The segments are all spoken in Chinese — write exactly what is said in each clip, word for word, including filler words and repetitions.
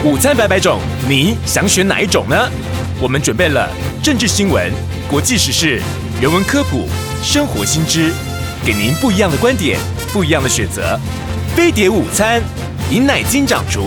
午餐百百种，你想选哪一种呢？我们准备了政治新闻、国际时事、人文科普、生活新知，给您不一样的观点，不一样的选择。飞碟午餐，尹乃金掌厨。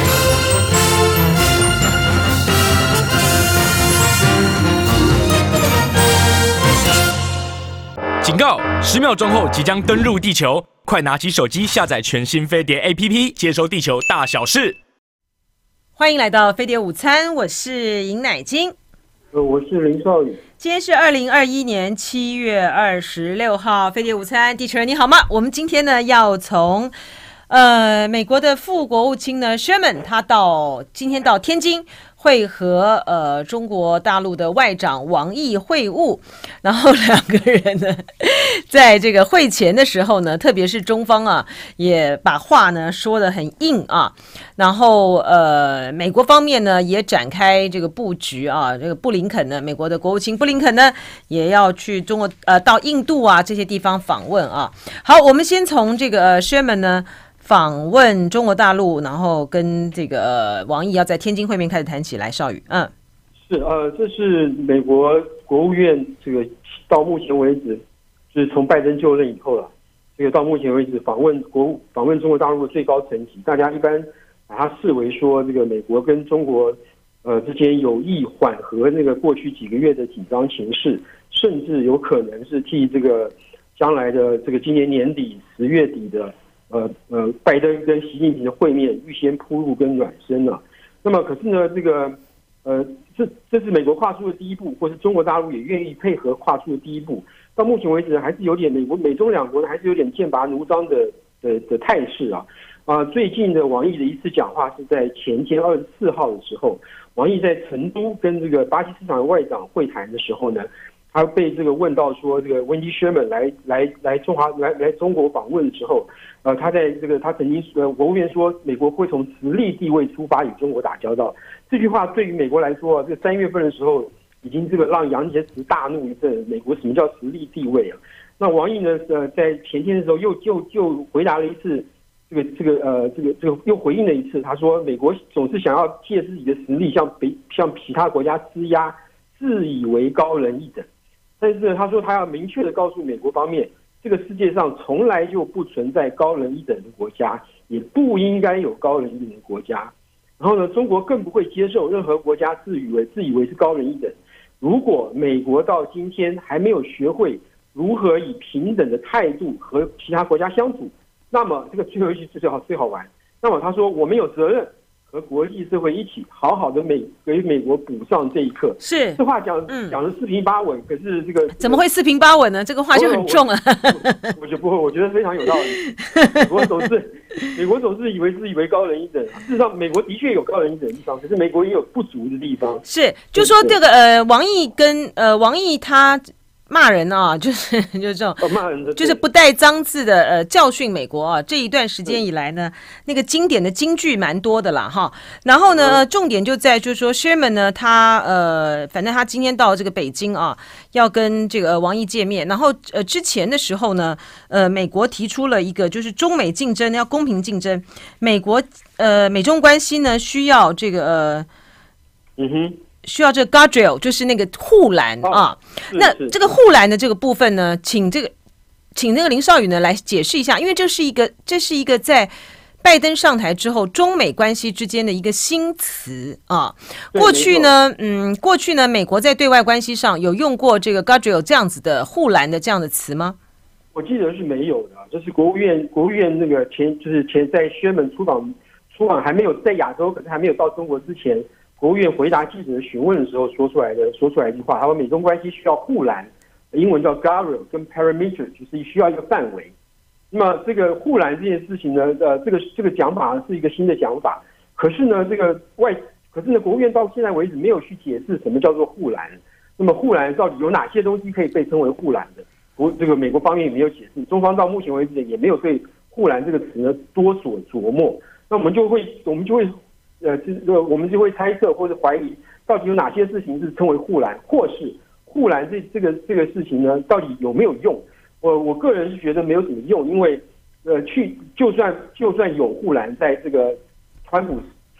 警告！十秒钟后即将登陆地球，快拿起手机下载全新飞碟 A P P， 接收地球大小事。 欢迎来到飞碟午餐，我是尹乃金。 呃，我是林少宇。 今天是二零二一年七月二十六号，飞碟午餐，地球人你好吗？我们今天呢要从呃美国的副国务卿呢 Sherman， 他到今天到天津会和呃中国大陆的外长王毅会晤，然后两个人呢在这个会前的时候呢，特别是中方啊也把话呢说得很硬啊，然后呃美国方面呢也展开这个布局啊，这个布林肯呢，美国的国务卿布林肯呢也要去中国呃到印度啊这些地方访问啊。好，我们先从这个 Sherman 呢访问中国大陆，然后跟这个、呃、王毅要在天津会面开始谈起来。少宇，嗯， 是呃，这是美国国务院这个到目前为止，就是从拜登就任以后了，这个到目前为止访问国务访问中国大陆的最高层级，大家一般把它视为说，这个美国跟中国呃之间有意缓和那个过去几个月的紧张情势，甚至有可能是替这个将来的这个今年年底十月底的。呃呃，拜登跟习近平的会面预先铺路跟暖身了、啊。那么，可是呢，这个呃，这这是美国跨出的第一步，或是中国大陆也愿意配合跨出的第一步。到目前为止，还是有点美国美中两国呢，还是有点剑拔弩张的的的态势啊。啊、呃，最近的王毅的一次讲话是在前天二十四号的时候，王毅在成都跟这个巴基斯坦外长会谈的时候呢。他被这个问到说，这个温迪薛曼来来来中华来来中国访问的时候，呃，他在这个他曾经呃国务院说，美国会从实力地位出发与中国打交道。这句话对于美国来说，这个三月份的时候，已经这个让杨洁篪大怒一阵。美国什么叫实力地位啊？那王毅呢？呃，在前天的时候又就就回答了一次，这个这个呃这个这个又回应了一次，他说美国总是想要借自己的实力向北向其他国家施压，自以为高人一等。但是他说他要明确的告诉美国方面，这个世界上从来就不存在高人一等的国家，也不应该有高人一等的国家。然后呢，中国更不会接受任何国家自以为自以为是高人一等。如果美国到今天还没有学会如何以平等的态度和其他国家相处，那么这个最后一句最好最好玩。那么他说我们有责任和国际社会一起好好的美给美国补上这一课。是这话讲、嗯、讲的四平八稳，可是这个怎么会四平八稳呢？这个话就很重了。 我, 我觉得不会，我觉得非常有道理。美国总是美国总是以为自以为高人一等，事实上美国的确有高人一等的地方，可是美国也有不足的地方。 是，就说这个呃，王毅跟呃王毅他。骂人啊，就是就是这种， 哦、骂人的就是不带脏字的呃教训美国啊。这一段时间以来呢，那个经典的金句蛮多的啦哈。然后呢，重点就在就是说 ，Sherman 呢，他呃，反正他今天到这个北京啊，要跟这个王毅见面。然后呃，之前的时候呢，呃，美国提出了一个就是中美竞争要公平竞争，美国呃美中关系呢需要这个呃， 嗯哼。 需要这个 guardrail， 就是那个护栏、哦、啊。那这个护栏的这个部分呢，请这个请那个林少宇呢来解释一下，因为这是一个这是一个在拜登上台之后中美关系之间的一个新词啊。过去呢，嗯，过去呢，美国在对外关系上有用过这个 guardrail 这样子的护栏的这样的词吗？ 我记得是没有的，这是国务院国务院那个前就是前在薛门出访出访还没有在亚洲，可是还没有到中国之前。国务院回答记者的询问的时候说出来的说出来一句话，他说美中关系需要护栏，英文叫 guardrail 跟 parameter， 就是需要一个范围。那么这个护栏这件事情呢，呃，这个这个讲法是一个新的讲法。可是呢，这个外可是呢，国务院到现在为止没有去解释什么叫做护栏。那么护栏到底有哪些东西可以被称为护栏的？国这个美国方面也没有解释，中方到目前为止也没有对护栏这个词呢多所琢磨。那我们就会我们就会。呃，这个我们就会猜测或者怀疑，到底有哪些事情是称为护栏，或是护栏这这个这个事情呢，到底有没有用？我我个人是觉得没有什么用，因为呃，去就算就算有护栏，在这个川普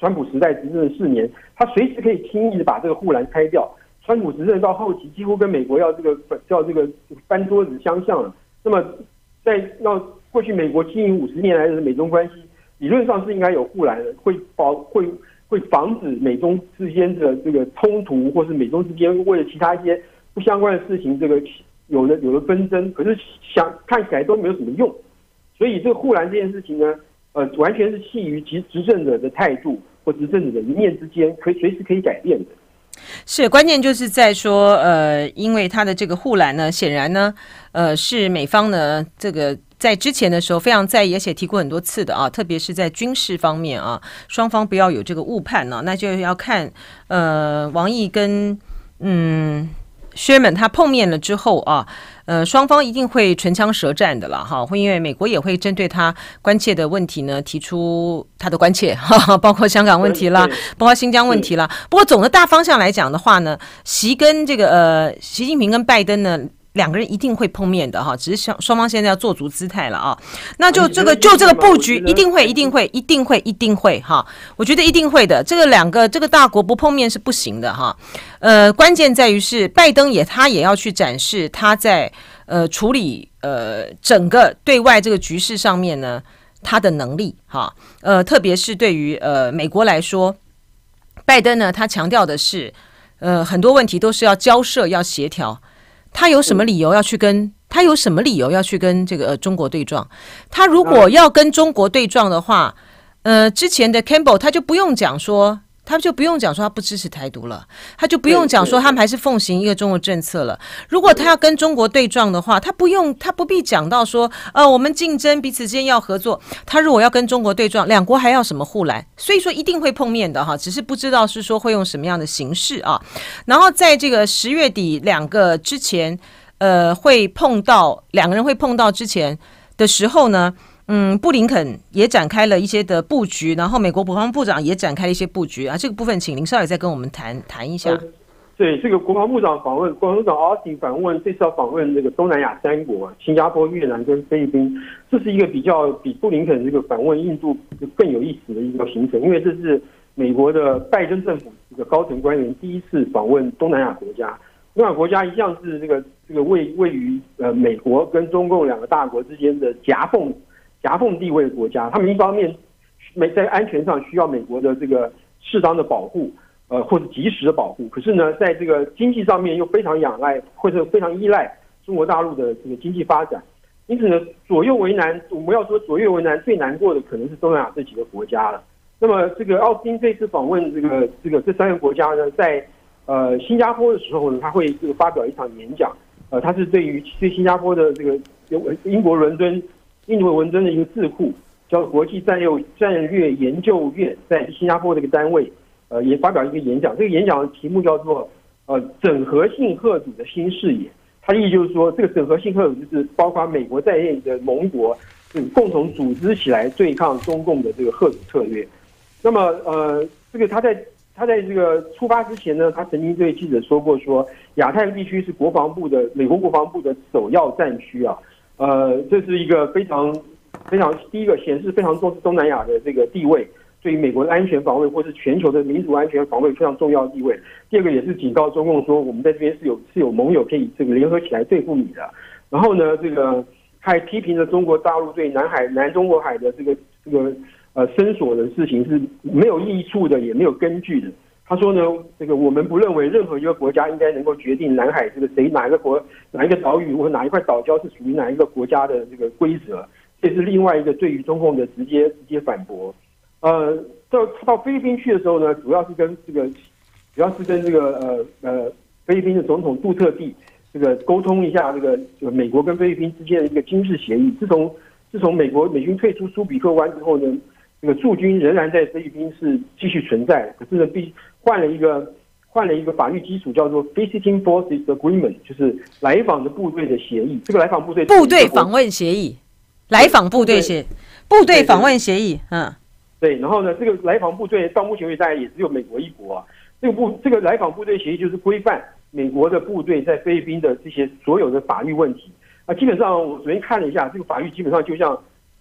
川普时代执政的四年，他随时可以轻易的把这个护栏开掉。川普执政到后期，几乎跟美国要这个叫这个翻桌子相向了。那么在那过去美国经营五十年来的美中关系，理论上是应该有护栏的，会保会会防止美中之间的这个冲突，或是美中之间为了其他一些不相关的事情，这个有了有了纷争。可是想看起来都没有什么用，所以这个护栏这件事情呢，呃，完全是系于其执政者的态度或执政者的一念之间，可以随时可以改变的。 是，关键就是在说，呃，因为他的这个护栏呢，显然呢，呃，是美方呢这个在之前的时候非常在意，而且提过很多次的啊，特别是在军事方面啊，双方不要有这个误判呢、啊，那就要看呃王毅跟嗯Sherman他碰面了之后啊，呃，双方一定会唇枪舌战的了哈，会因为美国也会针对他关切的问题呢提出他的关切，哈哈，包括香港问题啦，包括新疆问题啦。不过总的大方向来讲的话呢，习跟这个呃习近平跟拜登呢，两个人一定会碰面的哈，只是双双方现在要做足姿态了啊。那就这个就这个布局一定会一定会一定会一定会哈，我觉得一定会的。这个两个这个大国不碰面是不行的哈。呃，关键在于是拜登也他也要去展示他在呃处理呃整个对外这个局势上面呢他的能力哈。呃，特别是对于呃美国来说，拜登呢他强调的是呃很多问题都是要交涉要协调。他有什么理由要去跟他有什么理由要去跟这个、呃、中国对撞？他如果要跟中国对撞的话，呃，之前的 Campbell 他就不用讲说，他就不用讲说他不支持台独了，他就不用讲说他们还是奉行一个中国政策了。如果他要跟中国对撞的话，他不用他不必讲到说，呃，我们竞争彼此之间要合作。他如果要跟中国对撞，两国还要什么护栏？所以说一定会碰面的哈，只是不知道是说会用什么样的形式啊。然后在这个十月底两个之前，呃，会碰到两个人会碰到之前的时候呢。嗯，布林肯也展开了一些的布局，然后美国国防部长也展开了一些布局啊。这个部分，请林少爷再跟我们谈谈一下。 呃、对，这个国防部长访问，国防部长奥斯汀访问，这次要访问这个东南亚三国，新加坡、越南跟菲律宾，这是一个比较比布林肯这个访问印度更有意思的一个行程，因为这是美国的拜登政府这个高层官员第一次访问东南亚国家。东南亚国家一向是这个这个位位于呃美国跟中共两个大国之间的夹缝。夹缝地位的国家，他们一方面美在安全上需要美国的这个适当的保护，呃，或者及时的保护。可是呢，在这个经济上面又非常仰赖或者非常依赖中国大陆的这个经济发展，因此呢，左右为难。我们要说左右为难，最难过的可能是东南亚这几个国家了。那么，这个奥斯汀这次访问这个这个这三个国家呢，在呃新加坡的时候呢，他会这个发表一场演讲，呃，他是对于对新加坡的这个英国伦敦。印度伦敦的一个智库叫国际战略战略研究院，在新加坡这个单位，呃，也发表一个演讲。这个演讲的题目叫做呃整合性核武的新视野。它的意义就是说，这个整合性核武就是包括美国在内的盟国，嗯，共同组织起来对抗中共的这个核武策略。那么呃，这个他在他在这个出发之前呢，他曾经对记者说过说，亚太地区是国防部的美国国防部的首要战区啊。呃，这是一个非常非常第一个显示非常重视东南亚的这个地位，对于美国的安全防卫或是全球的民主安全防卫非常重要的地位。第二个也是警告中共说，我们在这边是有是有盟友可以这个联合起来对付你的。然后呢，这个还批评了中国大陆对南海南中国海的这个这个呃伸索的事情是没有益处的，也没有根据的。他说呢，这个我们不认为任何一个国家应该能够决定南海这个谁哪一个国哪一个岛屿或哪一块岛礁是属于哪一个国家的这个规则，这是另外一个对于中共的直接直接反驳。呃，到到菲律宾去的时候呢，主要是跟这个主要是跟这个呃呃菲律宾的总统杜特地这个沟通一下这个这个美国跟菲律宾之间的一个军事协议。自从自从美国美军退出苏比克湾之后呢，这个驻军仍然在菲律宾是继续存在，可是呢必换了一个换了一个法律基础，叫做 Visiting Forces Agreement， 就是来访的部队的协议。这个来访部队部队访问协议，来访部队协部队访问协议，嗯， 对。然后呢，这个来访部队到目前为止大概也只有美国一国啊。这个部这个来访部队协议就是规范美国的部队在菲律宾的这些所有的法律问题啊。基本上我昨天看了一下，这个法律基本上就像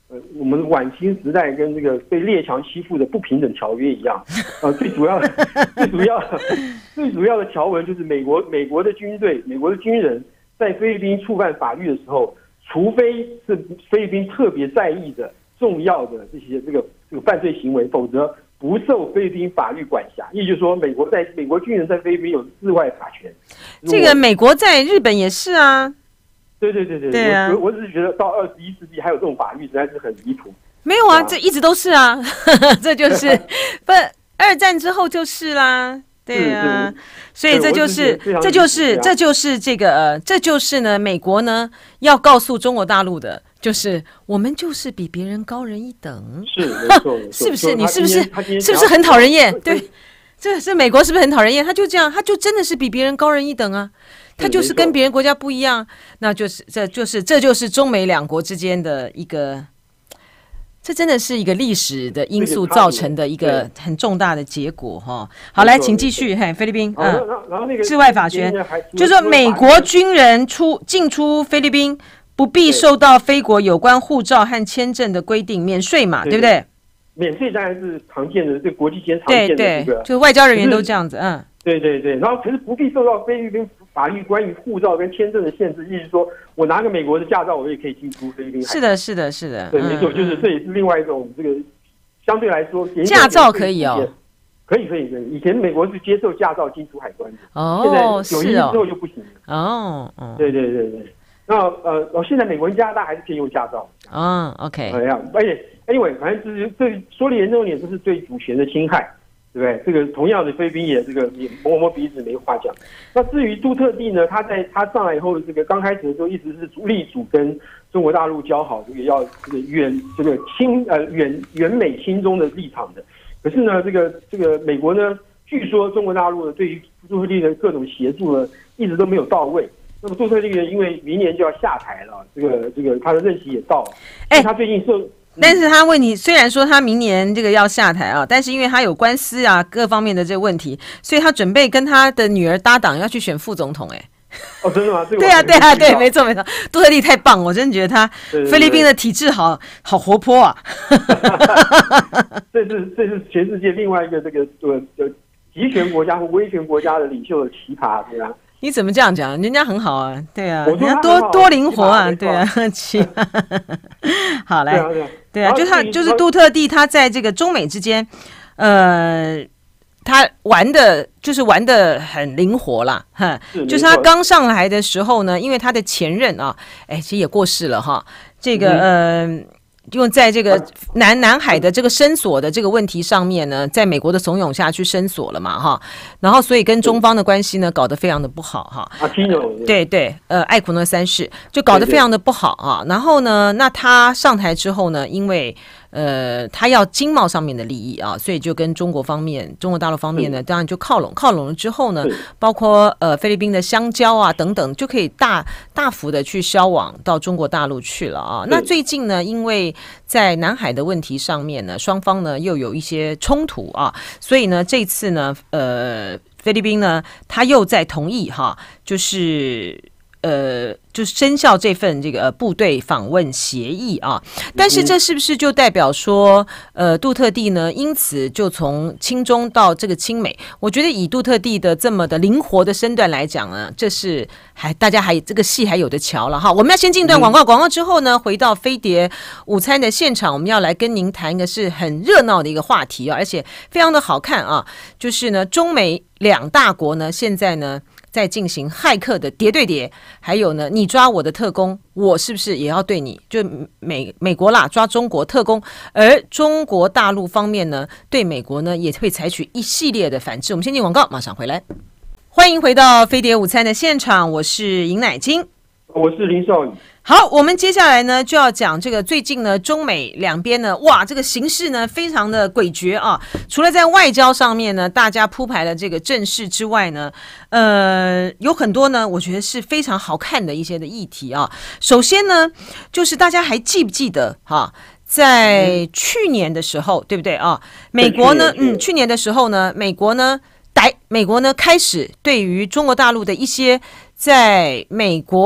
呃我们晚清时代跟这个被列强欺负的不平等条约一样，呃，最主要的最主要最主要的条文就是美国美国的军队、美国的军人在菲律宾触犯法律的时候，除非是菲律宾特别在意的重要的这些这个这个犯罪行为，否则不受菲律宾法律管辖。也就是说，美国在美国军人在菲律宾有治外法权。 这个美国在日本也是啊。 对对对对， 对啊， 我我只是觉得到二十一世纪还有这种法律实在是很离谱。 没有啊，这一直都是啊，这就是不二战之后就是啦。对啊，所以这就是这就是这就是这个呃，这就是呢，美国呢要告诉中国大陆的，就是我们就是比别人高人一等。 是没错， 是不是？你是不是是不是很讨人厌？对，这是美国是不是很讨人厌？他就这样，他就真的是比别人高人一等啊。他就是跟别人国家不一样，那就是这就是这就是中美两国之间的一个。这真的是一个历史的因素造成的一个很重大的结果哈。好，来，请继续。嘿，菲律宾， 嗯，然后那个治外法权，就是说美国军人出进出菲律宾不必受到菲国有关护照和签证的规定，免税嘛，对不对？ 免税当然是常见的，这国际间常见的这个， 对对，就外交人员都这样子，嗯， 对对对。然后可是不必受到菲律宾法律关于护照跟签证的限制，意思说我拿个美国的驾照，我也可以进出菲律宾海。 是的，是的，是的。 对，没错，就是这也是另外一种这个相对来说， 驾照可以哦， 可以可以可以。以前美国是接受驾照进出海关的， 哦， 现在九一之后就不行了。 哦哦， 对对对对。那呃，哦，现在美国跟加拿大还是可以用驾照。 哦 ，OK。 哎呀，而且 anyway， 反正就是这说的严重点，就是对主权的侵害。对不对？这个同样的菲律宾也这个也摸摸鼻子没话讲。那至于杜特地呢，他在他上来以后，这个刚开始的时候一直是力主跟中国大陆交好，这个要这个远这个亲呃远远美亲中的立场的。可是呢，这个这个美国呢，据说中国大陆呢对于杜特地的各种协助呢，一直都没有到位。那么杜特地呢，因为明年就要下台了，这个这个他的任期也到了，哎，他最近受。 但是他问题虽然说他明年这个要下台啊，但是因为他有官司啊各方面的这个问题，所以他准备跟他的女儿搭档要去选副总统。哎， 哦，真的吗？这个对啊，对啊，对，没错没错，杜特地太棒，我真的觉得他菲律宾的体制好好活泼啊。 这是这是全世界另外一个这个呃呃集权国家和威权国家的领袖的奇葩，对啊。 你怎么这样讲？人家很好啊，对啊， 人家多多灵活啊，对啊，奇葩。好来， 对啊， 对啊，就他就是杜特地，他在这个中美之间，呃，他玩的就是玩的很灵活啦，哈，就是他刚上来的时候呢，因为他的前任啊，哎，其实也过世了哈，这个呃。因为在这个南南海的这个深锁的这个问题上面呢，在美国的怂恿下去深锁了嘛，哈，然后所以跟中方的关系呢搞得非常的不好哈。 啊， 对对，呃，艾库诺三世就搞得非常的不好啊。然后呢，那他上台之后呢，因为呃他要经贸上面的利益啊，所以就跟中国方面、中国大陆方面呢，当然就靠拢，靠拢了之后呢，包括呃菲律宾的香蕉啊等等，就可以大大幅的去销往到中国大陆去了啊。那最近呢，因为在南海的问题上面呢，双方呢又有一些冲突啊，所以呢，这次呢，呃，菲律宾呢，他又在同意哈，就是呃，就是生效这份这个部队访问协议啊。但是这是不是就代表说，呃，杜特地呢，因此就从亲中到这个亲美？我觉得以杜特地的这么的灵活的身段来讲呢，这是还大家还这个戏还有的瞧了哈。我们要先进段广告，广告之后呢，回到飞碟午餐的现场，我们要来跟您谈一个是很热闹的一个话题啊，而且非常的好看啊，就是呢，中美两大国呢，现在呢。在进行骇客的谍对谍，还有呢，你抓我的特工，我是不是也要对你？就美美国啦，抓中国特工，而中国大陆方面呢，对美国呢也会采取一系列的反制。我们先进广告，马上回来。欢迎回到飞碟午餐的现场，我是尹乃菁， 我是林少宇。 好，我们接下来呢就要讲这个最近呢中美两边呢，哇，这个形势呢非常的诡谲啊。除了在外交上面呢，大家铺排了这个阵势之外呢，呃，有很多呢，我觉得是非常好看的一些的议题啊。首先呢，就是大家还记不记得哈、啊？在去年的时候，对不对啊？美国呢，嗯，去年的时候呢，美国呢，歹美国呢开始对于中国大陆的一些在美国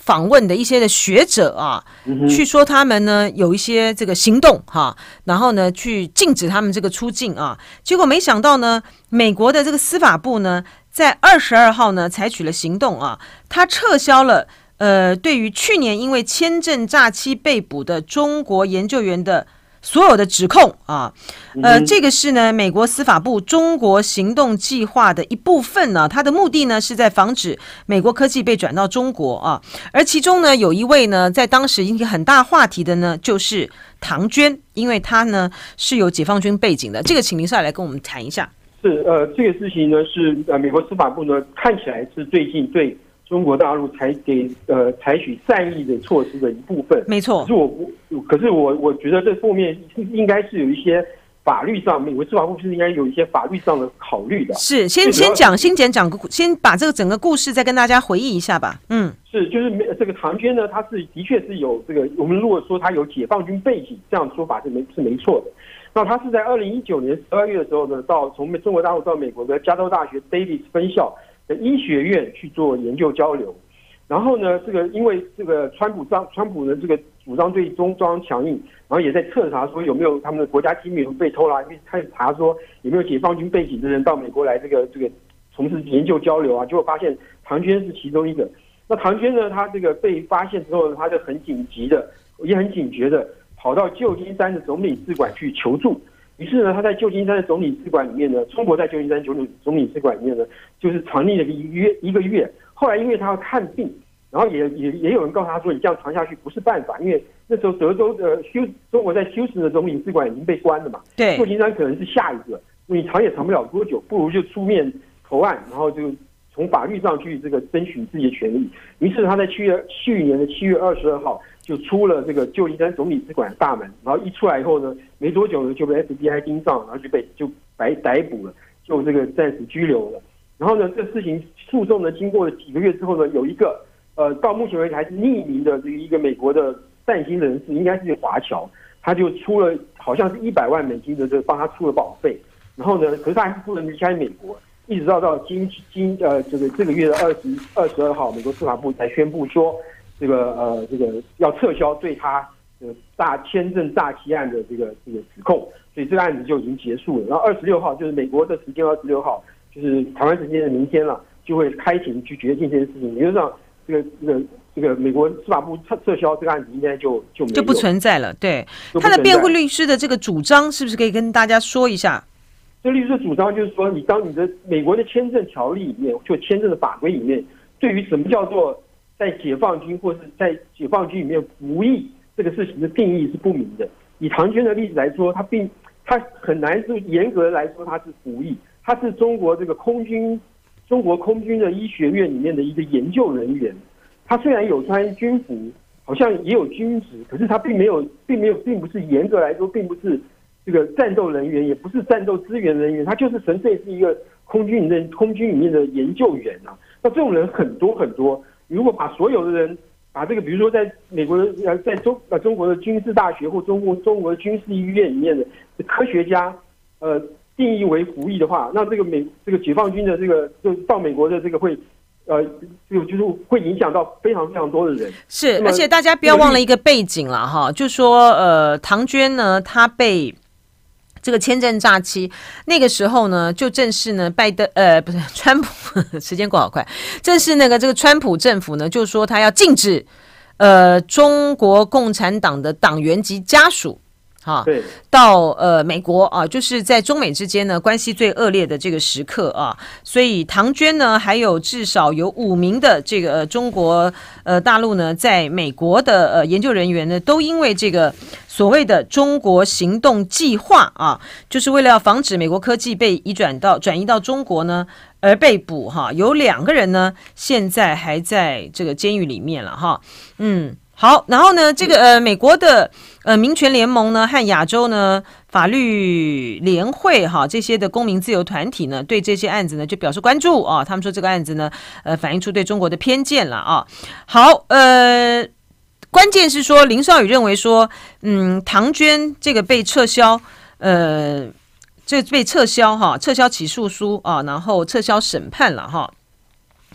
访问的一些的学者啊， 嗯、 去说他们呢有一些这个行动哈，然后呢去禁止他们这个出境啊，结果没想到呢，美国的这个司法部呢，在二十二号呢采取了行动啊，他撤销了呃对于去年因为签证诈欺被捕的中国研究员的所有的指控啊，呃，这个是呢美国司法部中国行动计划的一部分呢，它的目的呢是在防止美国科技被转到中国啊，而其中呢有一位呢在当时引起很大话题的呢就是唐娟，因为她呢是有解放军背景的，这个请林少来跟我们谈一下。 是呃，这个事情呢是呃美国司法部呢看起来是最近对中国大陆才给呃采取善意的措施的一部分， 没错。 可是我我可是我我觉得这后面应该是有一些法律上，美国司法部是应该有一些法律上的考虑的。 是，先先讲，先讲讲，先把这个整个故事再跟大家回忆一下吧。嗯， 是，就是这个唐娟呢，她是的确是有这个，我们如果说她有解放军背景，这样说法是没是没错的。那她是在二零一九年十二月的时候呢，到从中国大陆到美国的加州大学 Davis 分校的医学院去做研究交流，然后呢，这个因为这个川普张川普的这个主张对中中央强硬，然后也在彻查说有没有他们的国家机密被偷啦，开始查说有没有解放军背景的人到美国来这个这个从事研究交流啊，结果发现唐娟是其中一个。那唐娟呢，他这个被发现之后呢，他就很紧急的，也很警觉的跑到旧金山的总领事馆去求助。于是呢，他在旧金山的总领事馆里面呢，中国在旧金山总领总领事馆里面呢，就是藏匿了一个月一个月。后来因为他要看病，然后也也也有人告诉他说，你这样藏下去不是办法，因为那时候德州的休中国在休斯的总领事馆已经被关了嘛， 对， 旧金山可能是下一个，你藏也藏不了多久，不如就出面投案，然后就从法律上去这个争取自己的权利。于是他在七月去年的七月二十二号。就出了这个旧金山总领事馆大门，然后一出来以后呢，没多久呢就被 F B I 盯上，然后就被就白逮捕了，就这个暂时拘留了。然后呢，这事情诉讼呢，经过了几个月之后呢，有一个呃，到目前为止还是匿名的这个一个美国的善心人士，应该是华侨，他就出了好像是一百万美金的这个帮他出了保费。然后呢，可是他还是不能离开美国，一直到到今今呃这个这个月的二十二十二号，美国司法部才宣布说。这个呃，这个要撤销对他呃大签证诈欺案的这个这个指控，所以这个案子就已经结束了。然后二十六号就是美国的时间，二十六号就是台湾时间的明天了，就会开庭去决定这件事情。理论上，这个这个这个美国司法部撤撤销这个案子，应该就就没有就不存在了。对，他的辩护律师的这个主张，是不是可以跟大家说一下？ 这律师的主张就是说，你当你的美国的签证条例里面，就签证的法规里面，对于什么叫做在解放军或是在解放军里面服役这个事情的定义是不明的。以唐娟的例子来说，他并他很难是严格来说他是服役，他是中国这个空军中国空军的医学院里面的一个研究人员。他虽然有穿军服，好像也有军职，可是他并没有并没有并不是严格来说，并不是这个战斗人员，也不是战斗支援人员，他就是纯粹是一个空军里面空军里面的研究员啊。那这种人很多很多。如果把所有的人把这个，比如说在美国的呃，在中呃中国的军事大学或中国中国的军事医院里面的科学家，呃，定义为服役的话，那这个美这个解放军的这个就到美国的这个会，呃，就就是会影响到非常非常多的人。 是，而且大家不要忘了一个背景了哈，就说呃，唐娟呢，她被这个签证诈欺，那个时候呢，就正是呢，拜登呃不是川普，时间过好快，正是那个这个川普政府呢，就说他要禁止呃中国共产党的党员及家属。啊，到呃美国啊，就是在中美之间呢关系最恶劣的这个时刻啊，所以唐娟呢，还有至少有五名的这个、呃、中国呃大陆呢，在美国的呃研究人员呢，都因为这个所谓的中国行动计划啊，就是为了要防止美国科技被移转到转移到中国呢，而被捕哈。有两个人呢，现在还在这个监狱里面了哈，嗯。好，然后呢，这个呃，美国的呃民权联盟呢和亚洲呢法律联会哈这些的公民自由团体呢，对这些案子呢就表示关注啊。他们说这个案子呢，呃，反映出对中国的偏见了啊。好，呃，关键是说林少宇认为说，嗯，唐娟这个被撤销，呃，这被撤销哈，撤销起诉书啊，然后撤销审判了哈。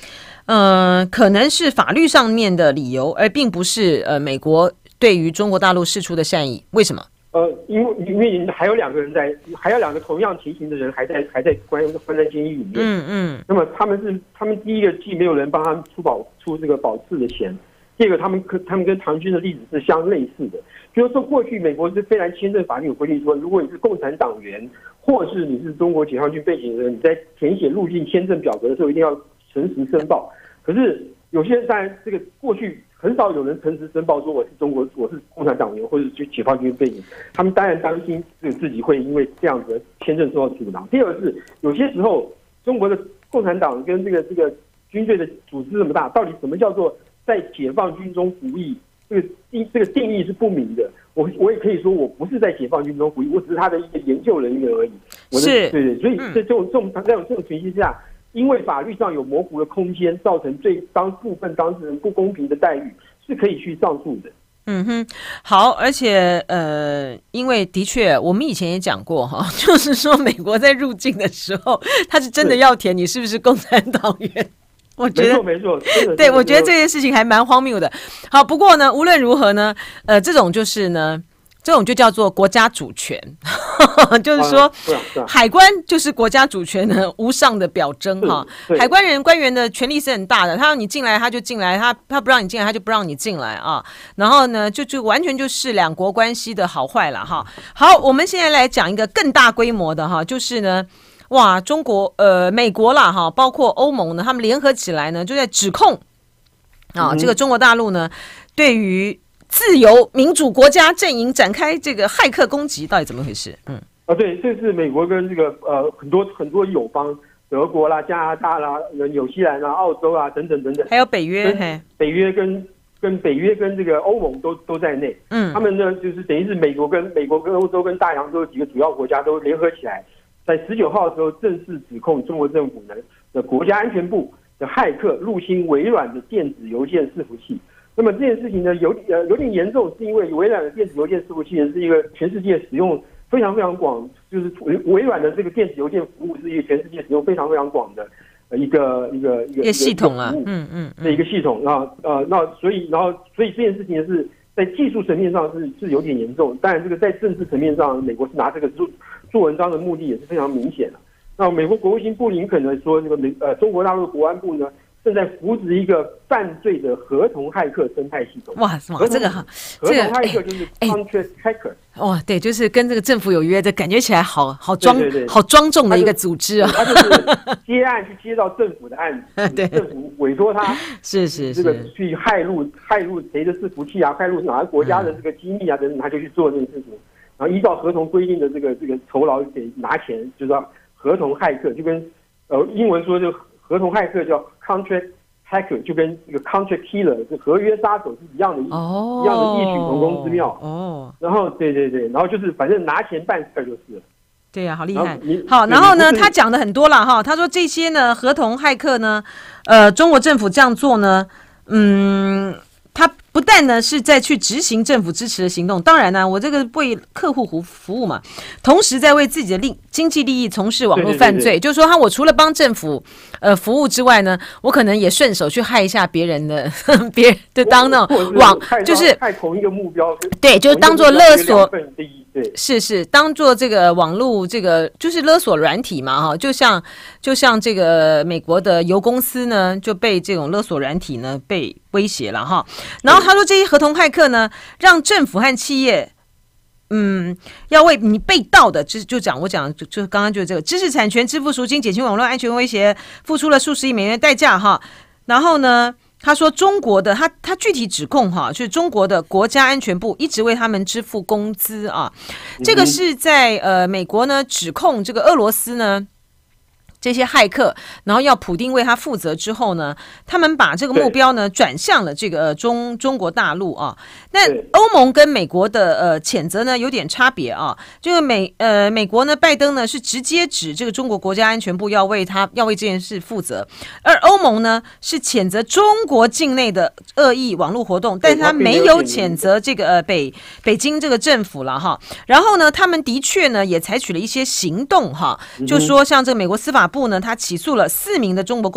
呃，可能是法律上面的理由，而并不是呃美国对于中国大陆释出的善意。为什么？ 呃，因为因为还有两个人在，还有两个同样情形的人还在还在关关在监狱里面。 嗯嗯。 那么他们是他们第一个既没有人帮他们出保出这个保释的钱，第二个他们跟他们跟唐军的例子是相类似的，就是说过去美国是非常签证法律有规定说，如果你是共产党员，或是你是中国解放军背景的人，你在填写入境签证表格的时候一定要诚实申报。可是有些人当然这个过去很少有人诚实申报说我是中国我是共产党员或者是解放军背景，他们当然担心自己会因为这样子的签证受到阻挠。第二个是有些时候中国的共产党跟这个这个军队的组织这么大，到底什么叫做在解放军中服役？这个定这个定义是不明的。我我也可以说我不是在解放军中服役，我只是他的一个研究人员而已。我的是， 对对，所以在这种这种在这种情形下，因为法律上有模糊的空间，造成对当部分当事人不公平的待遇，是可以去上诉的。 嗯哼，好，而且呃，因为的确我们以前也讲过哈，就是说美国在入境的时候，他是真的要填你是不是共产党员。我觉得没错，没错， 对，我觉得这件事情还蛮荒谬的。好，不过呢，无论如何呢，呃，这种就是呢，这种就叫做国家主权，就是说，海关就是国家主权呢无上的表征哈。海关人官员的权力是很大的，他让你进来他就进来，他他不让你进来他就不让你进来啊。然后呢，就就完全就是两国关系的好坏了哈。好，我们现在来讲一个更大规模的哈，就是呢。哇，中国呃，美国啦哈，包括欧盟呢，他们联合起来呢，就在指控啊，嗯、这个中国大陆呢，对于自由民主国家阵营展开这个骇客攻击，到底怎么回事？嗯， 啊，对，这是美国跟这个呃很多很多友邦，德国啦、加拿大啦、纽西兰啦、澳洲啊等等等等， 还有北约，嘿， 北约跟跟北约跟这个欧盟都都在内。嗯，他们呢就是等于是美国跟美国跟欧洲跟大洋洲几个主要国家都联合起来。在十九号的时候，正式指控中国政府呢的国家安全部的骇客入侵微软的电子邮件伺服器。那么这件事情呢，有呃有点严重，是因为微软的电子邮件伺服器呢是一个全世界使用非常非常广，就是微软的这个电子邮件服务是一个全世界使用非常非常广的一个一个一个一个系统啊，嗯嗯的一个系统啊呃那所以然后所以这件事情是在技术层面上是是有点严重，当然这个在政治层面上，美国是拿这个做做文章的目的也是非常明显的。那美国国务卿布林肯呢说，这个美呃中国大陆国安部呢正在扶植一个犯罪的合同骇客生态系统。 哇，哇，这个哈， 合同骇客就是 contract hacker。 哇，对，就是跟这个政府有约的，感觉起来好好庄好庄重的一个组织啊。 他就是接案去接到政府的案子， 对， 政府委托他是是这个去骇入骇入谁的伺服器啊，骇入哪个国家的这个机密啊等等，他就去做这件事情。然后依照合同规定的这个这个酬劳给拿钱，就是合同骇客，就跟呃英文说就合同骇客叫 contract hacker， 就跟这个 contract killer 就合约杀手是一样的意思，哦、一样的异曲同工之妙。哦，然后对对对，然后就是反正拿钱办事就是了。 对呀、啊，好厉害。好，然后呢，他讲的很多了哈。他说这些呢，合同骇客呢，呃，中国政府这样做呢，嗯。他不但呢是在去执行政府支持的行动，当然呢，我这个为客户服务嘛，同时在为自己的利经济利益从事网络犯罪。对对对对，就是说，他我除了帮政府呃服务之外呢，我可能也顺手去害一下别人的，别人就当那种网，就是害同一个目标， 对，就是当做勒索。 对， 是是，当做这个网络这个就是勒索软体嘛哈，就像就像这个美国的油公司呢就被这种勒索软体呢被威胁了哈。然后他说这些合同骇客呢，让政府和企业，嗯，要为你被盗的，就就讲我讲就就刚刚就是这个知识产权支付赎金，减轻网络安全威胁，付出了数十亿美元的代价哈。然后呢？他说中国的他他具体指控哈，就是中国的国家安全部一直为他们支付工资啊，这个是在呃美国呢指控这个俄罗斯呢这些骇客，然后要普丁为他负责之后呢，他们把这个目标呢转向了这个、呃、中中国大陆啊。那欧盟跟美国的呃谴责呢有点差别啊，这个美呃美国呢拜登呢是直接指这个中国国家安全部要为他要为这件事负责，而欧盟呢是谴责中国境内的恶意网络活动，但是他没有谴责这个呃北北京这个政府了哈。然后呢，他们的确呢也采取了一些行动哈，就说像这个美国司法部呢，他起诉了四名的中国公民，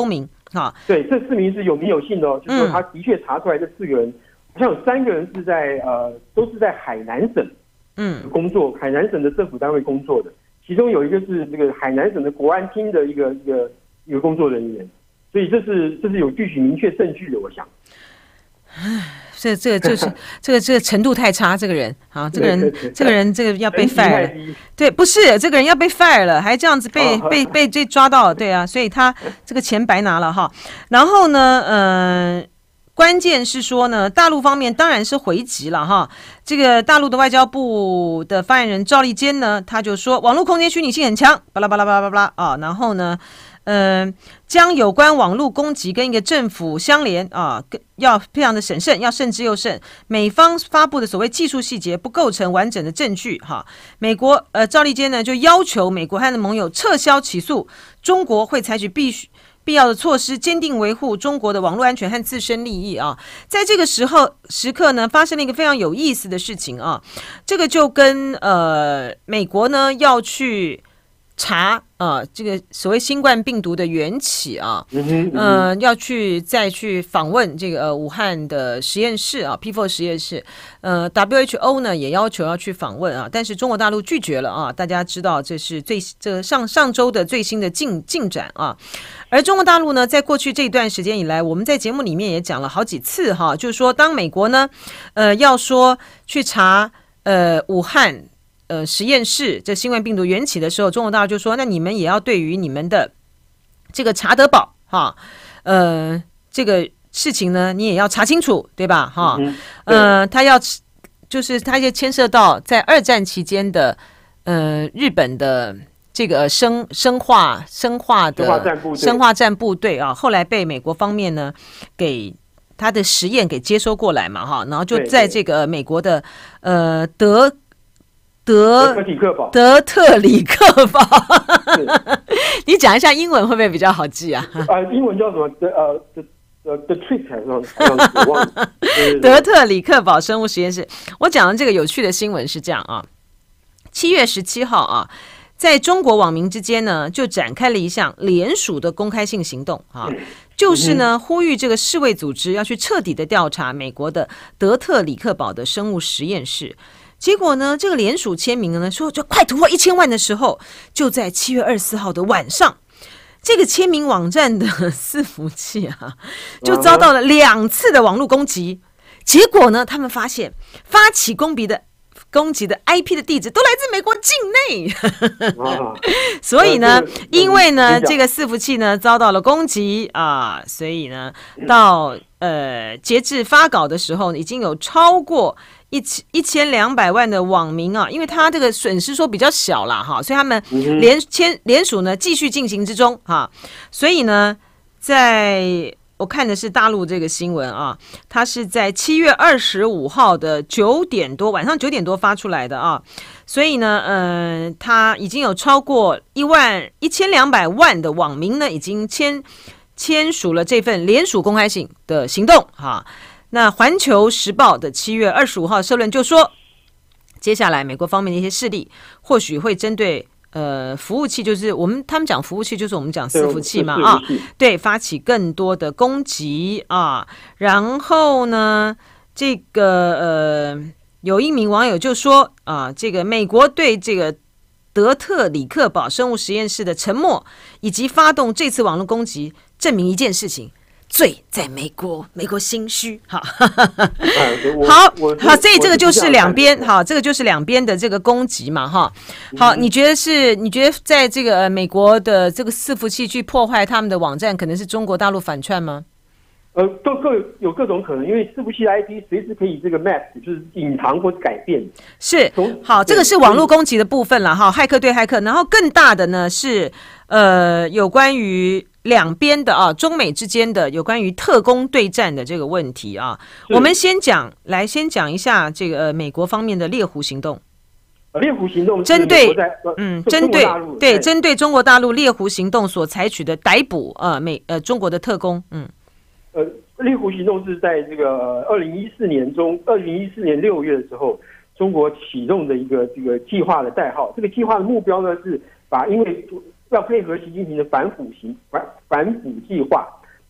哈。 对，这四名是有名有姓的哦，就是说他的确查出来这四个人，好像有三个人是在呃都是在海南省嗯工作，海南省的政府单位工作的，其中有一个是这个海南省的国安厅的一个一个一个工作人员，所以这是这是有具体明确证据的，我想。 这这个就是这个这个程度太差，这个人啊，这个人这个人这个要被 fire 了，对，不是这个人要被 fire 了，还这样子被被被这抓到，对啊，所以他这个钱白拿了哈。然后呢，呃，关键是说呢，大陆方面当然是回击了哈。这个大陆的外交部的发言人赵立坚呢，他就说网络空间虚拟性很强，巴拉巴拉巴拉巴拉啊，然后呢。呃，将有关网络攻击跟一个政府相连啊，要非常的审慎，要慎之又慎。美方发布的所谓技术细节不构成完整的证据哈。美国呃赵立坚呢就要求美国和他的盟友撤销起诉，中国会采取必须必要的措施，坚定维护中国的网络安全和自身利益啊。在这个时候时刻呢，发生了一个非常有意思的事情啊，这个就跟呃美国呢要去。查啊、呃，这个所谓新冠病毒的缘起啊，嗯呃，要去再去访问这个呃武汉的实验室啊 ，P 四 实验室，呃 ，W H O 呢也要求要去访问啊，但是中国大陆拒绝了啊。大家知道这是最这个上上周的最新的进进展啊。而中国大陆呢，在过去这段时间以来，我们在节目里面也讲了好几次哈，就是说当美国呢，呃，要说去查呃武汉。呃，实验室这新冠病毒缘起的时候，中国大陆就说，那你们也要对于你们的这个查德堡哈，呃，这个事情呢，你也要查清楚，对吧？哈，嗯、呃，他要就是他就牵涉到在二战期间的呃日本的这个生生化生化的生化战部队啊，后来被美国方面呢给他的实验给接收过来嘛，哈，然后就在这个美国的呃德。德德特里克堡，你讲一下英文会不会比较好记啊？ 啊，英文叫什么？呃呃 ，the trick 还是我忘了。 德特里克堡生物实验室。我讲的这个有趣的新闻是这样啊，七月十七号啊，在中国网民之间呢，就展开了一项联署的公开性行动啊，就是呢，呼吁这个世卫组织要去彻底的调查美国的德特里克堡的生物实验室。结果呢，这个联署签名呢，说就快突破一千万的时候，就在七月二十四号的晚上，这个签名网站的伺服器啊，就遭到了两次的网络攻击。结果呢，他们发现发起攻击的攻击的 I P 的地址都来自美国境内，所以呢，因为呢，这个伺服器呢遭到了攻击啊，所以呢，到呃截至发稿的时候，已经有超过。一一千两百万的网民啊，因为他这个损失说比较小啦哈，所以他们联签联署呢继续进行之中哈，所以呢，在我看的是大陆这个新闻啊，它是在七月二十五号的九点多晚上九点多发出来的啊，所以呢，嗯、呃，它已经有超过一万一千两百万的网民呢已经签签署了这份联署公开性的行动哈。那环球时报的七月二十五号社论就说，接下来美国方面的一些势力或许会针对呃服务器，就是我们他们讲服务器，就是我们讲伺服器嘛啊，对，发起更多的攻击啊。然后呢，这个呃有一名网友就说啊，这个美国对这个德特里克堡生物实验室的沉默，以及发动这次网络攻击，证明一件事情。罪在美国，美国心虚，好，好，好，所以这个就是两边，好，这个就是两边的这个攻击嘛，哈，好，你觉得是？你觉得在这个美国的这个伺服器去破坏他们的网站，可能是中国大陆反串吗？ 呃，都各有各种可能，因为伺服器的 I P 随时可以这个 mask 就是隐藏或者改变。 是，好，这个是网络攻击的部分了哈，骇客对骇客，然后更大的呢是呃有关于。两边的啊，中美之间的有关于特工对战的这个问题啊，我们先讲，来先讲一下这个、呃、美国方面的猎狐行动。 猎狐行动针对嗯，针对对针对中国大陆猎狐行动所采取的逮捕呃美呃中国的特工，嗯， 呃，猎狐行动是在这个二零一四年中，二零一四年六月的时候，中国启动的一个这个计划的代号。这个计划的目标呢是把因为要配合习近平的反腐行反反腐计划，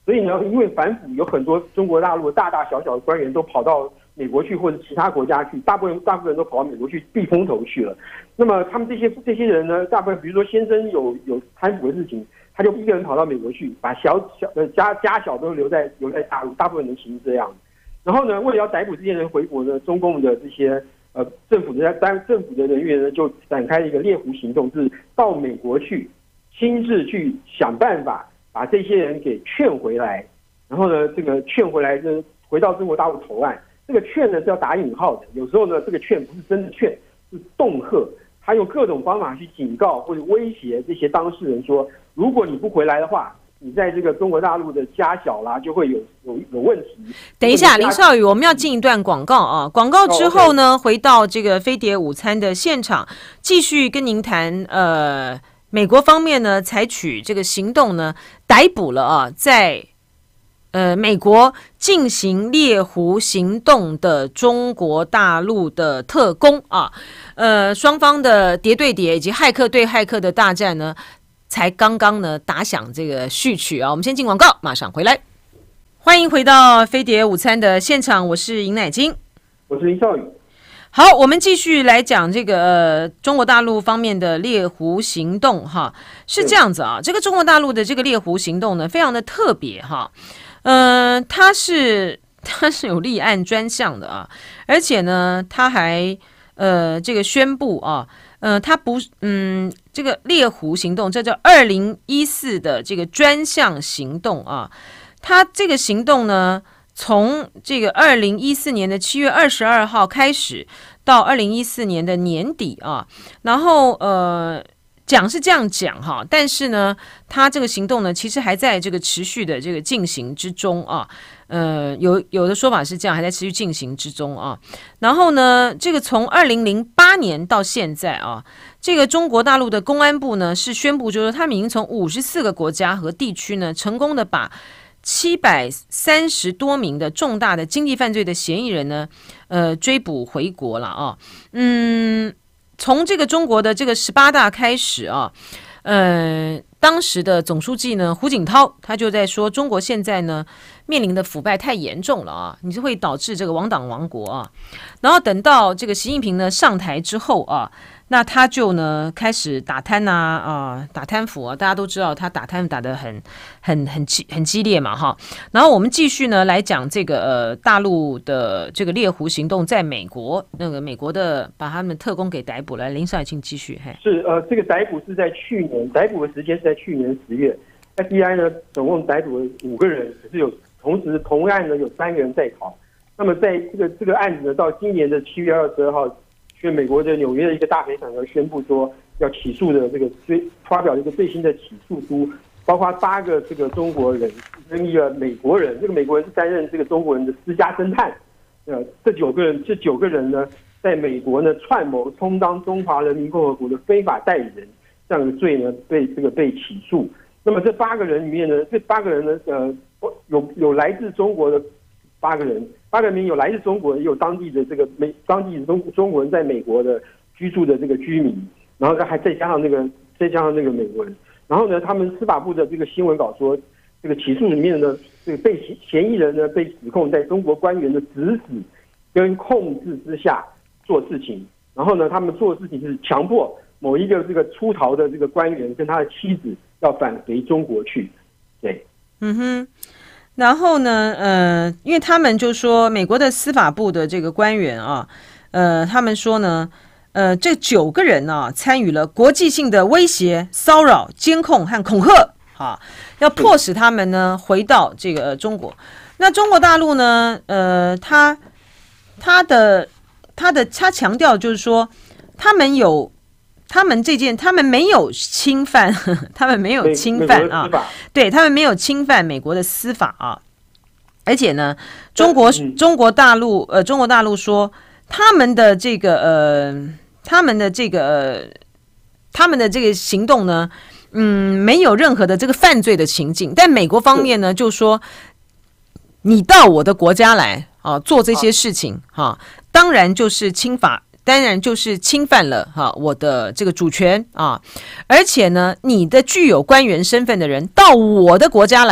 所以呢，因为反腐有很多中国大陆大大小小的官员都跑到美国去或者其他国家去，大部分大部分人都跑到美国去避风头去了。那么他们这些这些人呢，大部分比如说先生有有贪腐的事情，他就一个人跑到美国去，把小小呃家家小都留在留在大陆，大部分人情是这样。然后呢，为了要逮捕这些人回国呢，中共的这些呃政府的单政府的人员呢，就展开了一个猎狐行动，是到美国去亲自去想办法把这些人给劝回来。然后呢，这个劝回来呢，回到中国大陆投案。这个劝呢是要打引号的，有时候呢，这个劝不是真的劝，是恫吓。他用各种方法去警告或者威胁这些当事人说，如果你不回来的话，你在这个中国大陆的家小啦就会有有有问题。 等一下，林少宇，我们要进一段广告啊！广告之后呢，哦 okay、回到这个飞碟午餐的现场，继续跟您谈。呃，美国方面呢，采取这个行动呢，逮捕了啊，在呃美国进行猎狐行动的中国大陆的特工啊。呃，双方的谍对谍以及骇客对骇客的大战呢，才刚刚呢打响这个序曲啊！我们先进广告，马上回来。欢迎回到飞碟午餐的现场，我是尹乃菁， 我是林少宇。 好，我们继续来讲这个、呃、中国大陆方面的猎狐行动哈，是这样子啊。这个中国大陆的这个猎狐行动呢，非常的特别哈，嗯、呃，它是它是有立案专项的啊，而且呢，它还呃这个宣布啊。呃，它不，嗯，这个猎狐行动，这叫二零一四的这个专项行动啊。它这个行动呢，从这个二零一四年的七月二十二号开始，到二零一四年的年底啊。然后呃，讲是这样讲哈，但是呢，它这个行动呢，其实还在这个持续的这个进行之中啊。呃，有有的说法是这样，还在持续进行之中啊。然后呢，这个从二零零八年到现在啊，这个中国大陆的公安部呢是宣布，就是他们已经从五十四个国家和地区呢，成功的把七百三十多名的重大的经济犯罪的嫌疑人呢，呃，追捕回国了啊。嗯，从这个中国的这个十八大开始啊。呃，当时的总书记呢，胡锦涛，他就在说，中国现在呢面临的腐败太严重了啊，你是会导致这个亡党亡国啊。然后等到这个习近平呢上台之后啊，那他就呢开始打贪呐啊，打贪腐啊，大家都知道他打贪打得很很很激很激烈嘛哈。然后我们继续呢来讲这个呃大陆的这个猎狐行动，在美国那个美国的把他们特工给逮捕了。林少宇，请继续。嘿， 是呃，这个逮捕是在去年，逮捕的时间是在去年十月 ，F B I 呢总共逮捕了五个人，可是有同时同案呢有三个人在逃。那么在这个这个案子呢，到今年的七月二十二号。因为美国的纽约的一个大陪审团宣布说要起诉的这个最发表了一个最新的起诉书，包括八个这个中国人跟一个美国人，这个美国人是担任这个中国人的私家侦探。呃，这九个人，这九个人呢，在美国呢串谋充当中华人民共和国的非法代理人这样的罪呢，被这个被起诉。那么这八个人里面呢，这八个人呢，呃，有有来自中国的八个人。八个人有来自中国，也有当地的这个美当地中中国人在美国的居住的这个居民，然后还再加上那个再加上那个美国人，然后呢，他们司法部的这个新闻稿说，这个起诉里面呢，这个被嫌疑人呢被指控在中国官员的指使跟控制之下做事情，然后呢，他们做的事情就是强迫某一个这个出逃的这个官员跟他的妻子要返回中国去，对， 嗯哼。然后呢，呃，因为他们就说美国的司法部的这个官员啊，呃，他们说呢，呃，这九个人呢、啊、参与了国际性的威胁、骚扰、监控和恐吓，哈，要迫使他们呢回到这个、呃、中国。那中国大陆呢，呃，他他的他的他强调就是说，他们有。他们这件，他们没有侵犯，呵呵他们没有侵犯啊，对他们没有侵犯美国的司法啊，而且呢，中国、嗯、中国大陆呃，中国大陆说他们的这个呃，他们的这个、呃、他们的这个行动呢，嗯，没有任何的这个犯罪的情境，但美国方面呢就说，你到我的国家来啊，做这些事情啊，当然就是侵法。当然就是侵犯了哈我的这个主权啊，而且呢，你的具有官员身份的人到我的国家来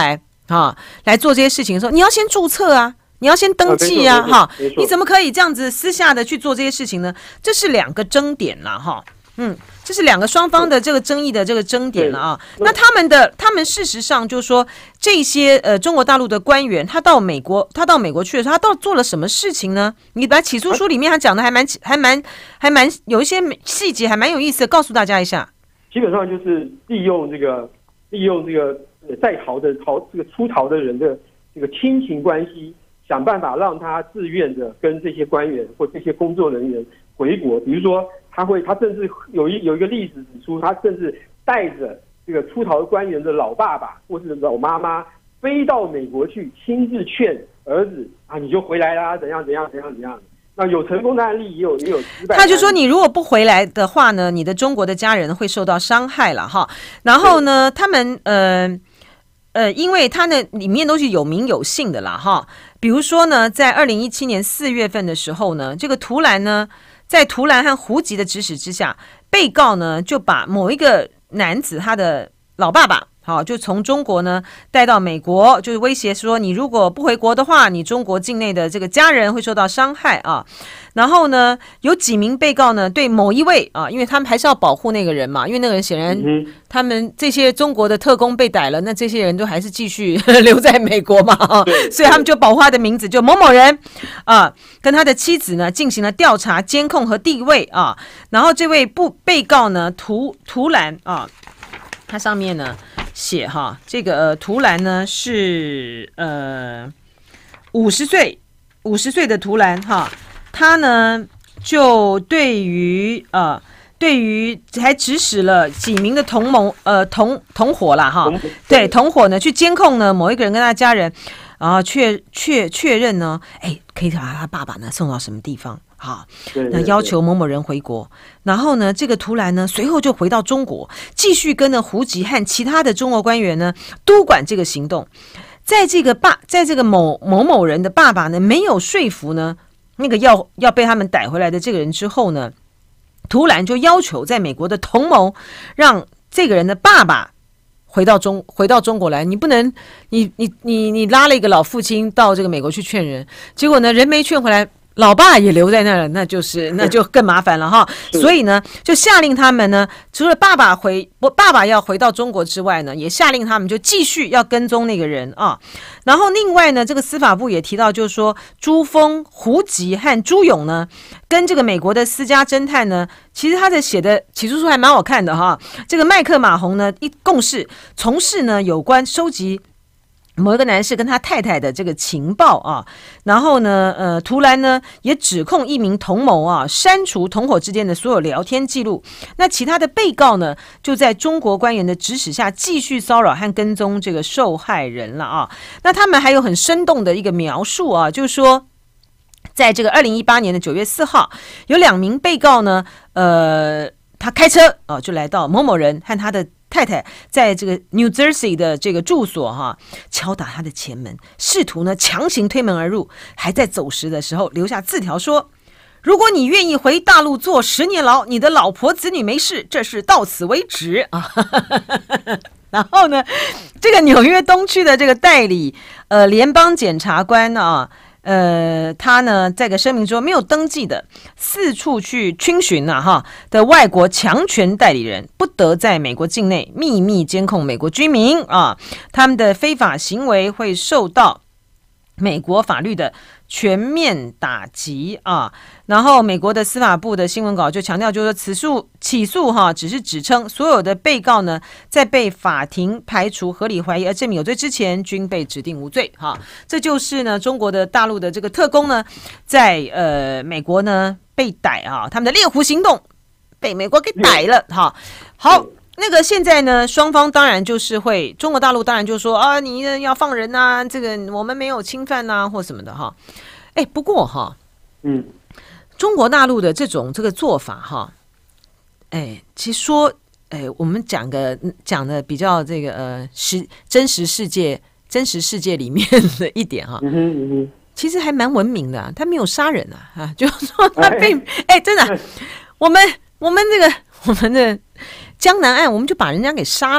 啊来做这些事情的时候，你要先注册啊。你要先登记啊，哈、啊！你怎么可以这样子私下的去做这些事情呢？这是两个争点了，哈，嗯，这是两个双方的这个争议的这个争点了啊。那他们的，他们事实上就是说，这些呃中国大陆的官员，他到美国，他到美国去的时候，他到做了什么事情呢？你把起诉书里面他讲的还蛮还蛮还蛮有一些细节，还蛮有意思的，告诉大家一下。 基本上就是利用这个利用这个在逃的逃这个出逃的人的这个亲情关系。想办法让他自愿的跟这些官员或这些工作人员回国，比如说他会，他甚至有一有一个例子指出，他甚至带着这个出逃官员的老爸爸或是老妈妈飞到美国去，亲自劝儿子啊，你就回来啦，怎样怎样怎样怎样。那有成功的案例，也有也有失败。 他就说，你如果不回来的话呢，你的中国的家人会受到伤害了哈。然后呢，他们呃。呃，因为它呢里面都是有名有姓的啦，哈。比如说呢，在二零一七年四月份的时候呢，这个图兰呢，在图兰和胡吉的指使之下，被告呢就把某一个男子他的老爸爸，好，就从中国呢带到美国，就是威胁说，你如果不回国的话，你中国境内的这个家人会受到伤害啊。然后呢，有几名被告呢，对某一位啊，因为他们还是要保护那个人嘛，因为那个人显然他们这些中国的特工被逮了，那这些人都还是继续留在美国嘛，啊，所以他们就保护他的名字，就某某人啊，跟他的妻子呢进行了调查、监控和地位啊。然后这位不被告呢，图图兰啊，他上面呢写哈，这个呃图兰呢是呃五十岁，五十岁的图兰哈。他呢，就对于呃，对于还指使了几名的同盟呃同同伙啦哈，对同伙呢去监控呢某一个人跟他家人，然后确确确认呢，哎，可以把他爸爸呢送到什么地方哈，那要求某某人回国，然后呢，这个图兰呢随后就回到中国，继续跟着胡吉和其他的中国官员呢督管这个行动，在这个爸，在这个某某某人的爸爸呢没有说服呢。那个要要被他们逮回来的这个人之后呢，图兰就要求在美国的同盟让这个人的爸爸回到中回到中国来，你不能你你你你拉了一个老父亲到这个美国去劝人，结果呢人没劝回来，老爸也留在那了，那就是那就更麻烦了哈。所以呢，就下令他们呢，除了爸爸回不爸爸要回到中国之外呢，也下令他们就继续要跟踪那个人啊。然后另外呢，这个司法部也提到，就是说朱峰、胡吉和朱勇呢，跟这个美国的私家侦探呢，其实他的写的起诉书还蛮好看的哈。这个麦克马洪呢，一共是从事呢有关收集某一个男士跟他太太的这个情报啊，然后呢，呃，图兰呢也指控一名同谋啊删除同伙之间的所有聊天记录。那其他的被告呢，就在中国官员的指使下继续骚扰和跟踪这个受害人了啊。那他们还有很生动的一个描述啊，就是说，在这个二零一八年的九月四号，有两名被告呢，呃，他开车啊、呃、就来到某某人和他的太太在这个 New Jersey 的这个住所哈，敲打他的前门，试图呢强行推门而入，还在走时的时候留下字条说：“如果你愿意回大陆坐十年牢，你的老婆子女没事，这事到此为止啊。”然后呢，这个纽约东区的这个代理呃联邦检察官啊。呃，他呢，在个声明说，没有登记的四处去逡巡啊哈的外国强权代理人，不得在美国境内秘密监控美国居民啊，他们的非法行为会受到美国法律的全面打击啊。然后美国的司法部的新闻稿就强调，就是说此诉起诉哈，只是指称所有的被告呢，在被法庭排除合理怀疑而证明有罪之前，均被指定无罪哈。这就是呢，中国的大陆的这个特工呢，在呃美国呢被逮啊，他们的猎狐行动被美国给逮了哈。好。那个现在呢，双方当然就是会，中国大陆当然就说啊，你要放人啊，这个我们没有侵犯啊，或什么的哈。哎，不过哈， 嗯， 中国大陆的这种这个做法哈，哎，其实说，哎，我们讲个讲的比较这个呃实真实世界真实世界里面的一点哈， 嗯哼嗯哼， 其实还蛮文明的、啊，他没有杀人啊，啊，就是说他并哎，真的，我们我们这个我们的。江南案，我们就把人家给杀了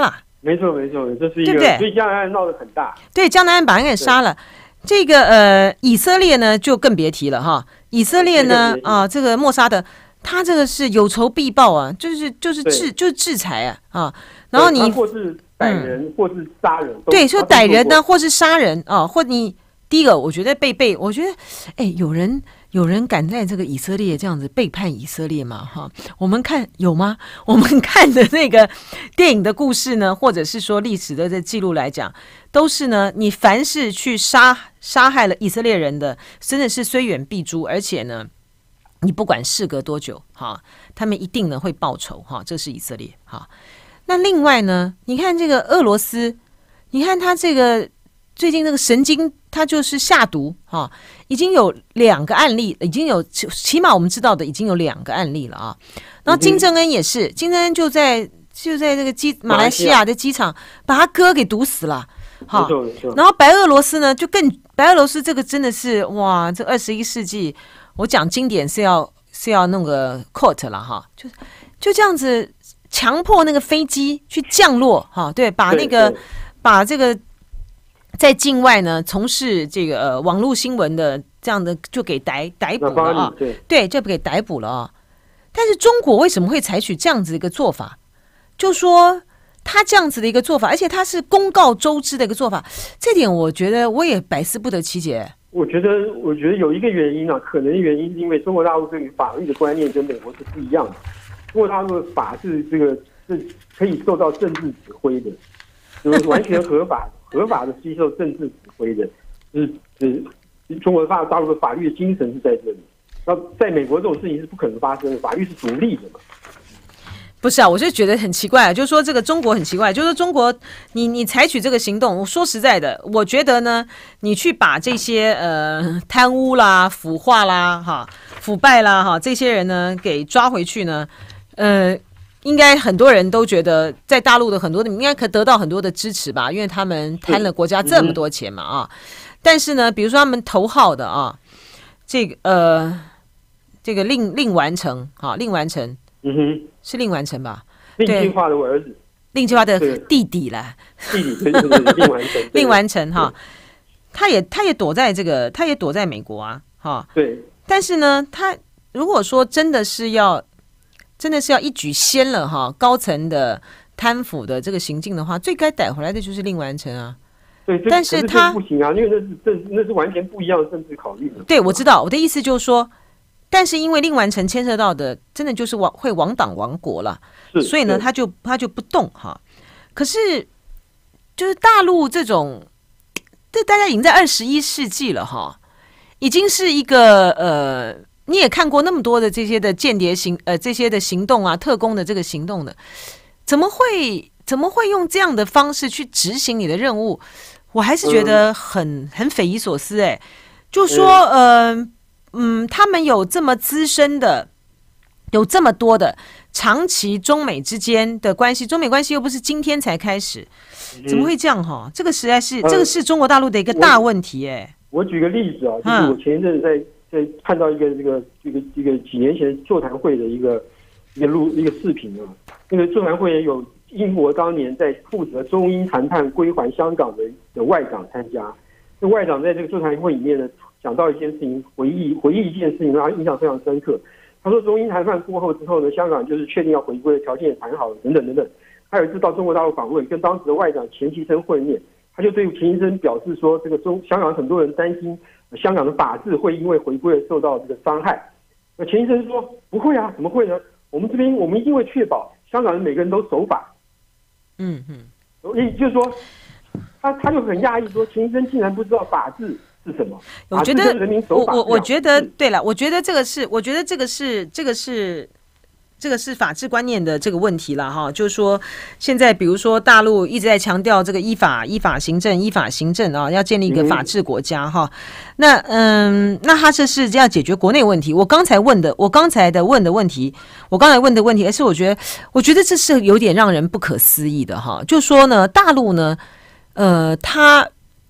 没错没错，这是一个， 对不对？ 所以江南案闹得很大。 对，江南案把人给杀了。这个呃，以色列呢就更别提了哈。以色列呢啊，这个莫沙德，他这个是有仇必报啊，就是就是制就是制裁啊啊。然后你或是逮人、嗯、或是杀人， 对，说逮人呢，或是杀人啊，或你第一个，我觉得被背，我觉得哎，有人。有人敢在这个以色列这样子背叛以色列吗？哈，我们看有吗？我们看的那个电影的故事呢，或者是说历史的这记录来讲，都是呢，你凡是去杀杀害了以色列人的，真的是虽远必诛，而且呢，你不管事隔多久，哈，他们一定呢会报仇，哈，这是以色列，哈。那另外呢，你看这个俄罗斯，你看他这个。最近那个神经，他就是下毒哈、啊，已经有两个案例，已经有起码我们知道的已经有两个案例了啊。然后金正恩也是，金正恩就在就在这个机马来西亚的机场把他哥给毒死了，好。然后白俄罗斯呢，就更白俄罗斯这个真的是哇，这二十一世纪，我讲经典是要是要弄个 quote 了哈，就就这样子强迫那个飞机去降落哈，对，把那个把这个。在境外呢，从事这个、呃、网络新闻的这样的就给逮逮捕了啊， 对， 对，就给逮捕了啊。但是中国为什么会采取这样子一个做法？就说他这样子的一个做法，而且他是公告周知的一个做法，这点我觉得我也百思不得其解。 我觉得，我觉得有一个原因啊，可能原因是因为中国大陆对于法律的观念跟美国是不一样的。中国大陆的法是这个是可以受到政治指挥的，就是完全合法的。合法的吸收政治指挥的，就是就是中国大大陆的法律的精神是在这里。那在美国这种事情是不可能发生的，法律是独立的嘛。 不是啊，我就觉得很奇怪啊，就是说这个中国很奇怪，就是说中国你你采取这个行动，我说实在的，我觉得呢，你去把这些呃贪污啦、腐化啦、哈腐败啦哈这些人呢给抓回去呢，呃。应该很多人都觉得，在大陆的很多的应该可得到很多的支持吧，因为他们贪了国家这么多钱嘛啊。但是呢，比如说他们头号的啊，这个呃，这个令令完成啊，令完成，嗯哼，是令完成吧？ 令计划的儿子， 令计划的弟弟啦， 弟弟对对对，令完成， 令完成哈，他也他也躲在这个，他也躲在美国啊，哈， 对。 但是呢，他如果说真的是要。真的是要一举掀了哈高层的贪腐的这个行径的话，最该逮回来的就是令完成啊。 对， 但是他不行啊，因为那是这那是完全不一样的政治考虑。 对，我知道，我的意思就是说，但是因为令完成牵涉到的，真的就是亡会亡党亡国了，所以呢，他就他就不动哈。可是就是大陆这种，这大家已经在二十一世纪了哈，已经是一个呃。你也看过那么多的这些的间谍行呃这些的行动啊，特工的这个行动的，怎么会怎么会用这样的方式去执行你的任务？我还是觉得很很匪夷所思哎、欸。就说呃嗯，他们有这么资深的，有这么多的长期中美之间的关系，中美关系又不是今天才开始，怎么会这样哈？这个实在是这个是中国大陆的一个大问题哎、欸。 我举个例子啊，就是我前一阵在。在看到一个这个这个这个几年前座谈会的一个一个录一个视频啊，那个座谈会有英国当年在负责中英谈判归还香港的的外长参加，那外长在这个座谈会里面呢讲到一件事情，回忆回忆一件事情，让他印象非常深刻。他说中英谈判过后之后呢，香港就是确定要回归的条件也谈好了，等等等等。还有一次到中国大陆访问，跟当时的外长钱其琛会面，他就对钱其琛表示说，这个中香港很多人担心。香港的法治会因为回归而受到这个伤害。那钱其琛说不会啊，怎么会呢？我们这边我们一定会确保香港人每个人都守法。嗯嗯，所以就是说，他他就很讶异说，钱其琛竟然不知道法治是什么。 我觉得人民守法我我我觉得对了，我觉得这个是，我觉得这个是这个是。这个是法治观念的这个问题了哈，就是说现在比如说大陆一直在强调这个依法依法行政依法行政啊，要建立一个法治国家哈。那嗯，那他这是要解决国内问题。我刚才问的，我刚才的问的问题，我刚才问的问题，而是我觉得，我觉得这是有点让人不可思议的哈。就说呢，大陆呢，呃，他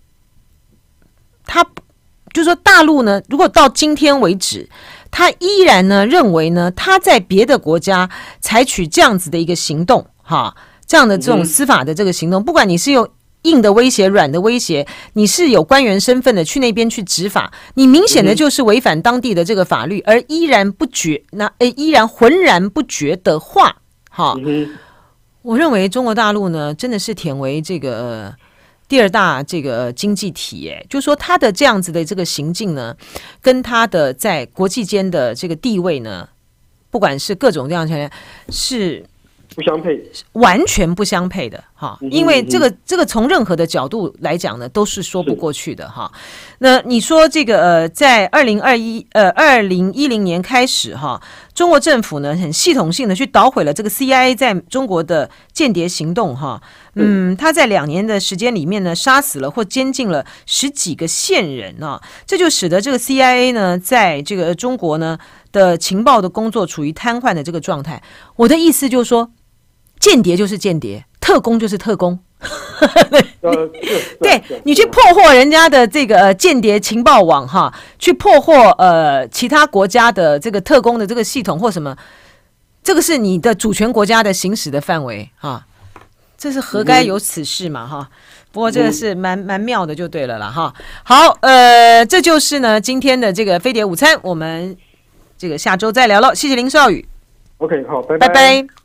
他就说大陆呢，如果到今天为止。他依然呢认为呢，他在别的国家采取这样子的一个行动，哈，这这样的这种司法的这个行动，不管你是用硬的威胁、软的威胁，你是有官员身份的去那边去执法，你明显的就是违反当地的这个法律，而依然不觉，那诶依然浑然不觉的话，哈，我认为中国大陆呢，真的是忝为这个。呃第二大这个经济体，哎，就说他的这样子的这个行径呢，跟他的在国际间的这个地位呢，不管是各种这样的，是不相配， 完全不相配的哈。因为这个这个从任何的角度来讲呢，都是说不过去的哈。那你说这个呃，在二零二一呃二零一零年开始哈，中国政府呢很系统性的去捣毁了这个 C I A 在中国的间谍行动哈。嗯，他在两年的时间里面呢，杀死了或监禁了十几个线人啊，这就使得这个 C I A 呢，在这个中国呢的情报的工作处于瘫痪的这个状态。我的意思就是说，间谍就是间谍，特工就是特工。对，你去破获人家的这个呃间谍情报网哈，去破获呃其他国家的这个特工的这个系统或什么，这个是你的主权国家的行使的范围哈。这是何该有此事嘛哈，不过这个是蛮蛮妙的就对了啦哈。好，呃，这就是呢今天的这个飞碟午餐，我们这个下周再聊了，谢谢林少宇。 OK， 好，拜拜拜。